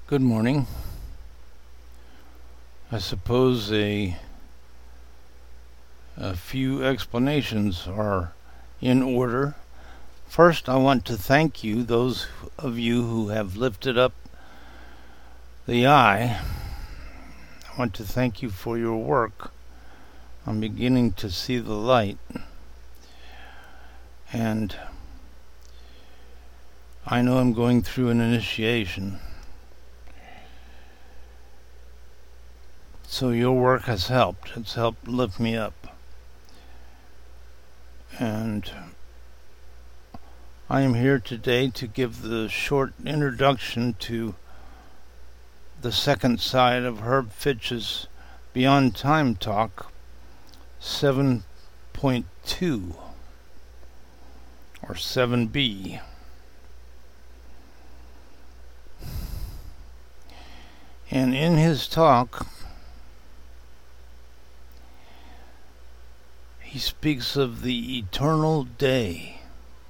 Good morning. I suppose a few explanations are in order. First, I want to thank you, those of you who have lifted up the eye. I want to thank you for your work. I'm beginning to see the light. And I know I'm going through an initiation. So your work has helped. It's helped lift me up. And I am here today to give the short introduction to the second side of Herb Fitch's Beyond Time Talk 7.2 or 7B. And in his talk, he speaks of the eternal day.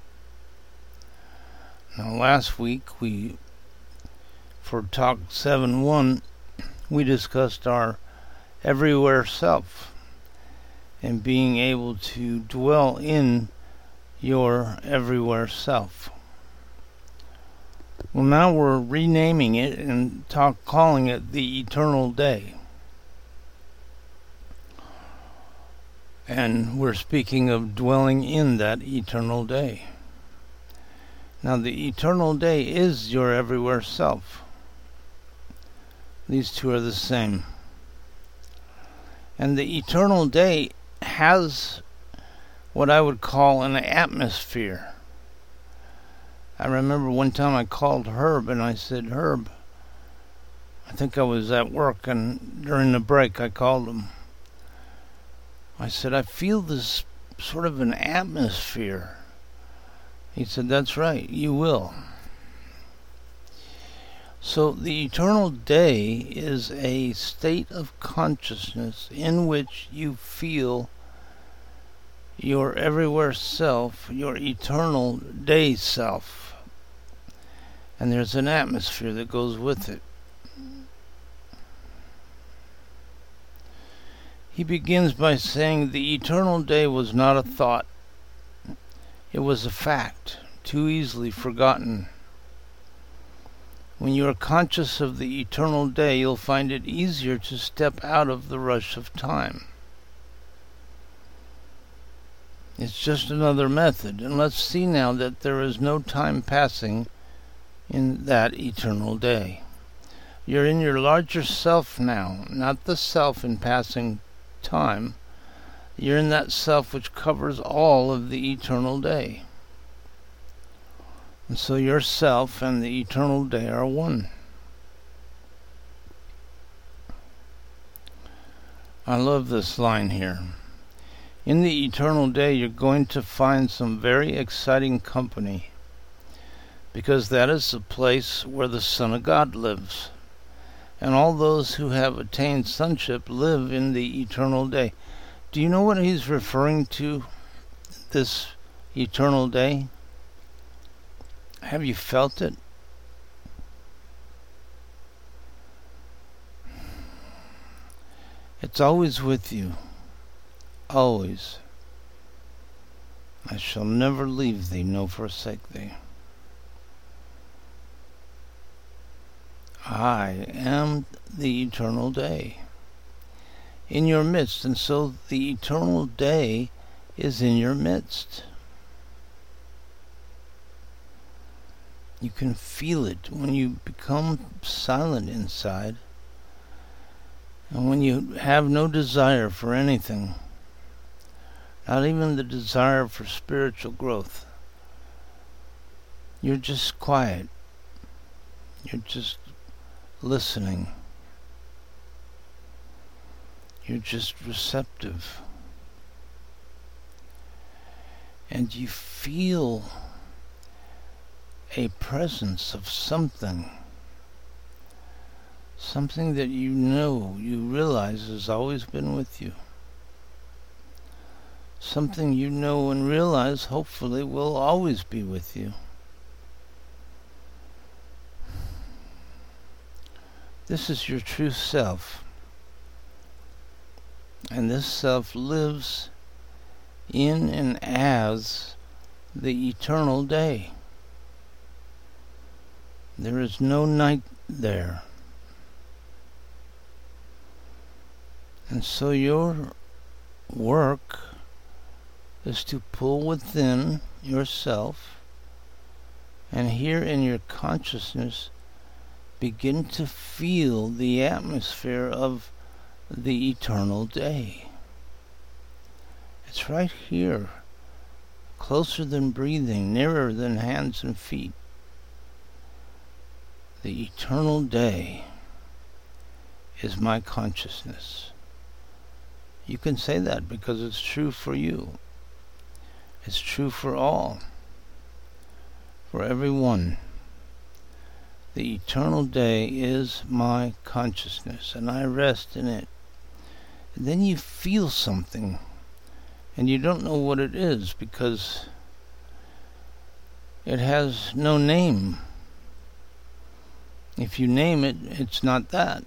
Now, last week, for Talk 7.1, we discussed our everywhere self and being able to dwell in your everywhere self. Well, now we're renaming it and calling it the eternal day. And we're speaking of dwelling in that eternal day. Now, the eternal day is your everywhere self. These two are the same. And the eternal day has what I would call an atmosphere. I remember one time I called Herb and I said, Herb, I think I was at work, and during the break I called him. I said, I feel this sort of an atmosphere. He said, that's right, you will. So the eternal day is a state of consciousness in which you feel your everywhere self, your eternal day self. And there's an atmosphere that goes with it. He begins by saying the eternal day was not a thought. It was a fact, too easily forgotten. When you are conscious of the eternal day, you'll find it easier to step out of the rush of time. It's just another method, and let's see now that there is no time passing in that eternal day. You're in your larger self now, not the self in passing time. You're in that self which covers all of the eternal day. And so yourself and the eternal day are one. I love this line here. In the eternal day, you're going to find some very exciting company, because that is the place where the Son of God lives. And all those who have attained sonship live in the eternal day. Do you know what he's referring to, this eternal day? Have you felt it? It's always with you. Always. I shall never leave thee, nor forsake thee. I am the eternal day in your midst, and so the eternal day is in your midst. You can feel it when you become silent inside, and when you have no desire for anything, not even the desire for spiritual growth. You're just quiet. You're just listening. You're just receptive. And you feel a presence of something. Something that you know, you realize has always been with you. Something you know and realize hopefully will always be with you. This is your true self. And this self lives in and as the eternal day. There is no night there. And so your work is to pull within yourself and here in your consciousness begin to feel the atmosphere of the eternal day. It's right here, closer than breathing, nearer than hands and feet. The eternal day is my consciousness. You can say that because it's true for you. It's true for all. For everyone. The eternal day is my consciousness, and I rest in it. And then you feel something, and you don't know what it is because it has no name. If you name it, it's not that.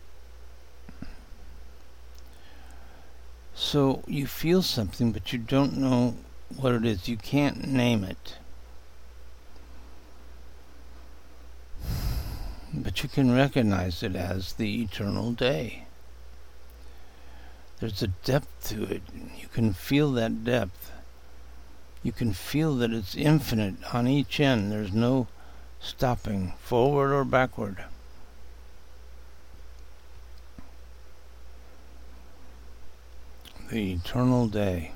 So you feel something, but you don't know what it is. You can't name it. But you can recognize it as the eternal day. There's a depth to it. You can feel that depth. You can feel that it's infinite on each end. There's no stopping, forward or backward. The eternal day.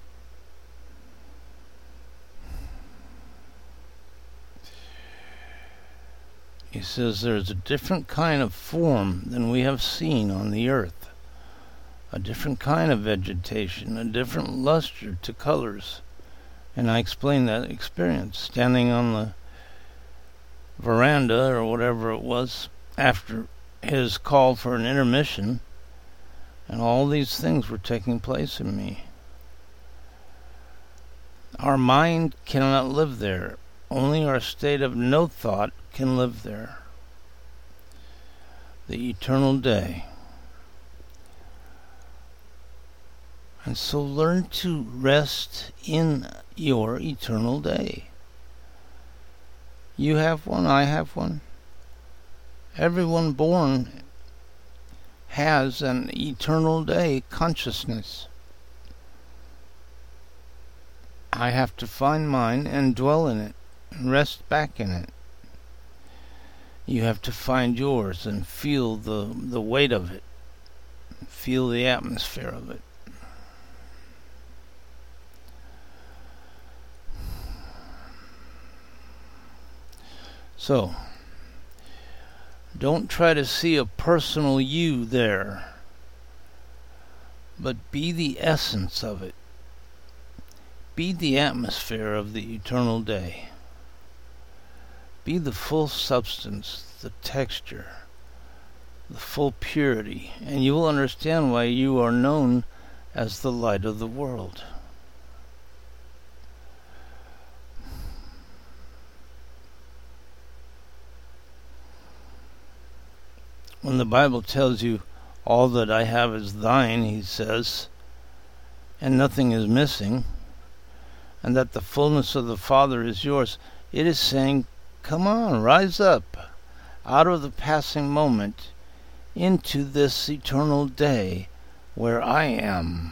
He says there's a different kind of form than we have seen on the earth. A different kind of vegetation, a different luster to colors. And I explained that experience, standing on the veranda or whatever it was after his call for an intermission, and all these things were taking place in me. Our mind cannot live there. Only our state of no thought can live there. The eternal day. And so learn to rest in your eternal day. You have one, I have one. Everyone born has an eternal day consciousness. I have to find mine and dwell in it and rest back in it. You have to find yours and feel the weight of it. Feel the atmosphere of it. So, don't try to see a personal you there, but be the essence of it. Be the atmosphere of the eternal day. Be the full substance, the texture, the full purity, and you will understand why you are known as the light of the world. When the Bible tells you, all that I have is thine, he says, and nothing is missing, and that the fullness of the Father is yours, it is saying, come on, rise up out of the passing moment into this eternal day where I am.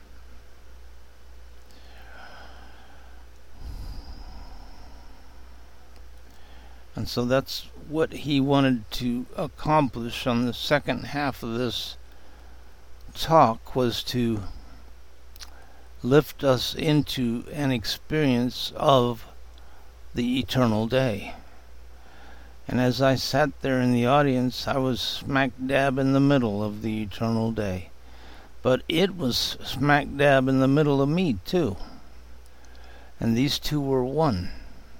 And so that's what he wanted to accomplish on the second half of this talk, was to lift us into an experience of the eternal day. And as I sat there in the audience, I was smack dab in the middle of the eternal day. But it was smack dab in the middle of me too. And these two were one.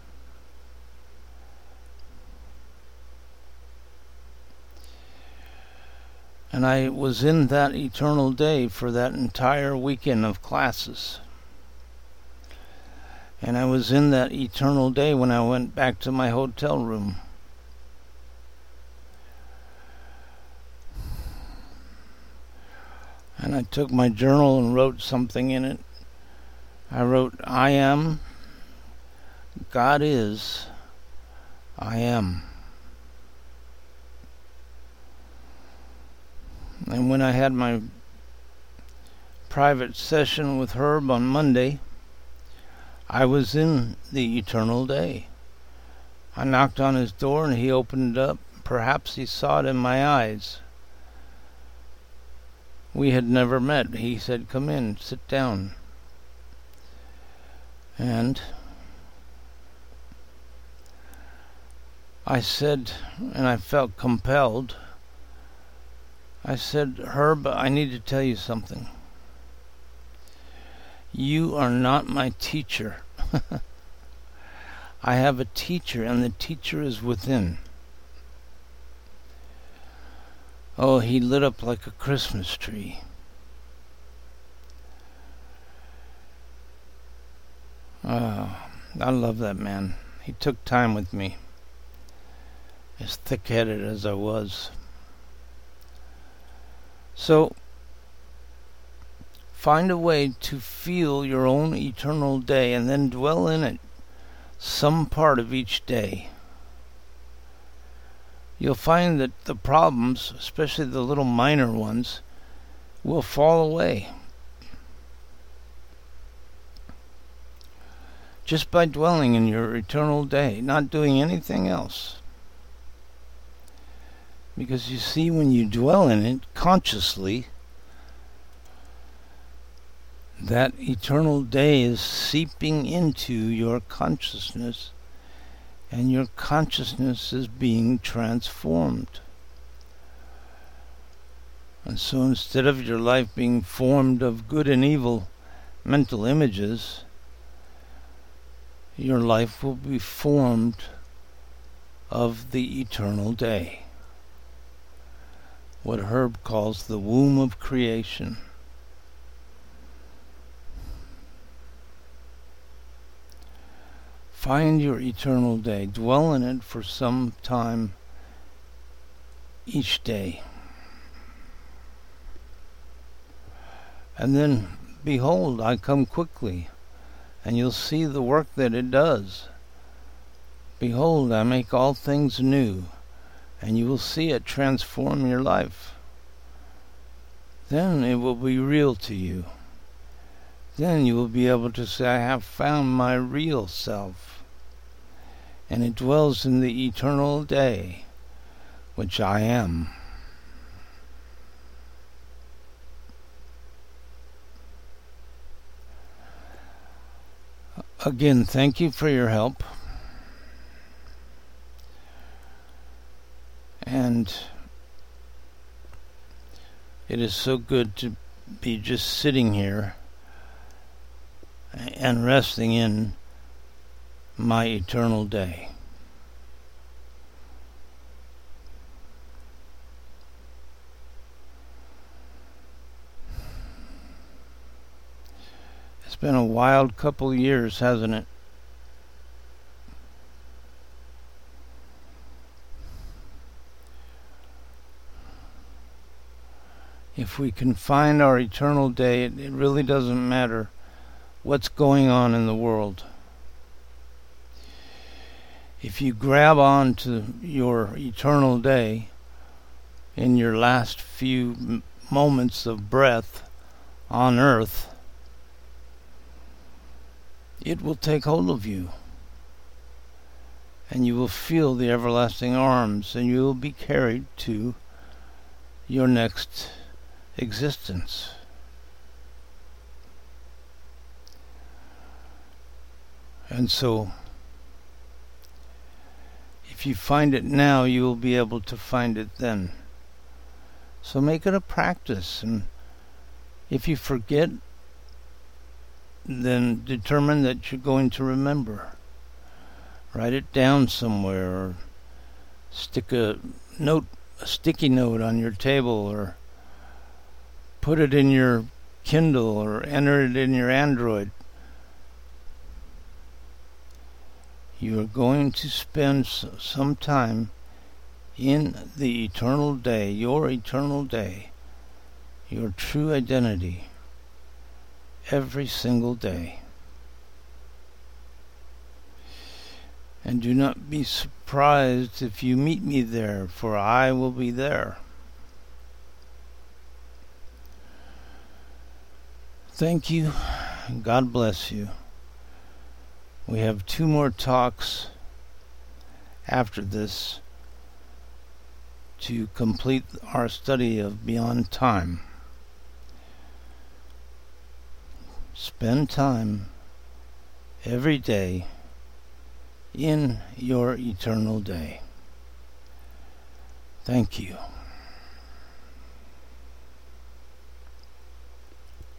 And I was in that eternal day for that entire weekend of classes. And I was in that eternal day when I went back to my hotel room. And I took my journal and wrote something in it. I wrote, I am, God is, I am. And when I had my private session with Herb on Monday, I was in the eternal day. I knocked on his door and he opened it up. Perhaps he saw it in my eyes. We had never met. He said, come in, sit down. And I said, and I felt compelled, I said, Herb, I need to tell you something. You are not my teacher. I have a teacher, and the teacher is within. Oh, he lit up like a Christmas tree. I love that man. He took time with me, as thick-headed as I was. So, find a way to feel your own eternal day and then dwell in it some part of each day. You'll find that the problems, especially the little minor ones, will fall away. Just by dwelling in your eternal day, not doing anything else. Because you see, when you dwell in it consciously, that eternal day is seeping into your consciousness, and your consciousness is being transformed. And so instead of your life being formed of good and evil mental images, your life will be formed of the eternal day. What Herb calls the womb of creation. Find your eternal day. Dwell in it for some time each day. And then, behold, I come quickly, and you'll see the work that it does. Behold, I make all things new, and you will see it transform your life. Then it will be real to you. Then you will be able to say, I have found my real self, and it dwells in the eternal day, which I am. Again, thank you for your help. And it is so good to be just sitting here and resting in my eternal day. It's been a wild couple years, hasn't it? If we can find our eternal day, it really doesn't matter what's going on in the world. If you grab on to your eternal day in your last few moments of breath on earth, it will take hold of you, and you will feel the everlasting arms, and you will be carried to your next existence. And so, if you find it now, you will be able to find it then. So make it a practice, and if you forget, then determine that you're going to remember. Write it down somewhere, or stick a sticky note on your table, or put it in your Kindle, or enter it in your Android. You are going to spend some time in the eternal day, your eternal day, your true identity every single day. And do not be surprised if you meet me there, for I will be there. Thank you. God bless you. We have 2 more talks after this to complete our study of Beyond Time. Spend time every day in your eternal day. Thank you.